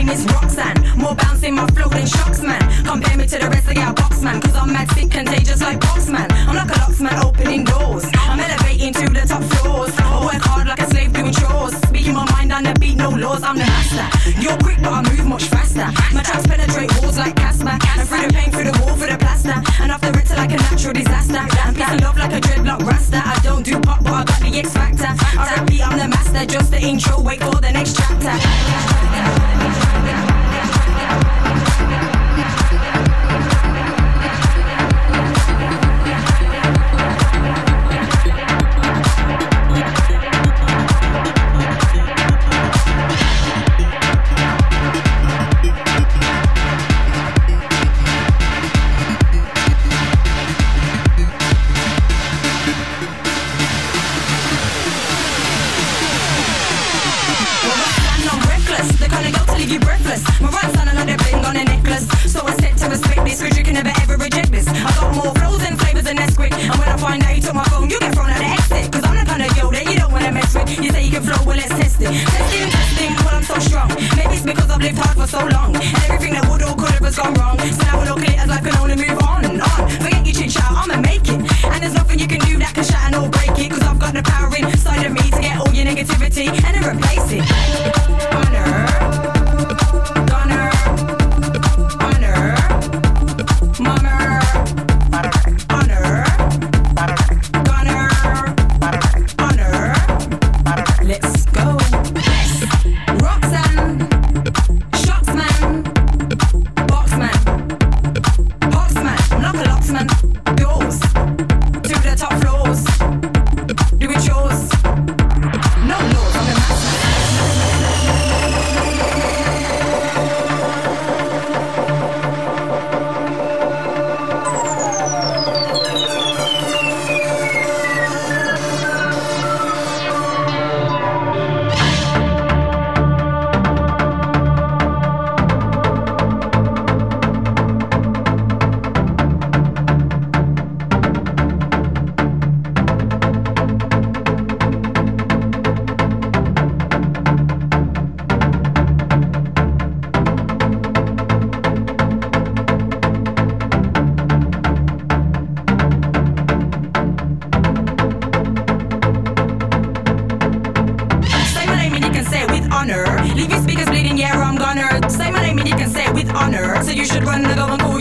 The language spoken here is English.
name is Roxanne. More bounce in my flow than shocks, man. Compare me to the rest of your box, man. Cause I'm mad sick, contagious like Boxman. I'm like a locksman opening doors. I'm elevating to the top floors. I work hard like a slave doing chores. Speaking my mind on the beat, no laws, I'm the master. You're quick, but I move much faster. My tracks penetrate walls like Casper. And through the pain, through the wall, for the plaster. And off the rinse like a natural disaster. And peace and love like a dreadlock rasta. I don't do pop, but I got the X factor. I repeat, I'm the master. Just the intro, wait for the next chapter. My right son another bling on a necklace. So I said to respect this, cause you can never ever reject this. I got more flows and flavors than Nesquik. And when I find out you took my phone, you get thrown out the exit. Cause I'm the kind of yo that you don't wanna mess with. You say you can flow, well let's test it. Testing, well I'm so strong. Maybe it's because I've lived hard for so long. And everything that would or could have has gone wrong. So now we're looking at life can only move on. Forget your chit chat, I'ma make it. And there's nothing you can do that can shatter or break it. Cause I've got the power inside of me to get all your negativity and then replace it. Honor. Leave your speakers bleeding, yeah, I'm gonna say my name and you can say it with honor. So you should run the go and call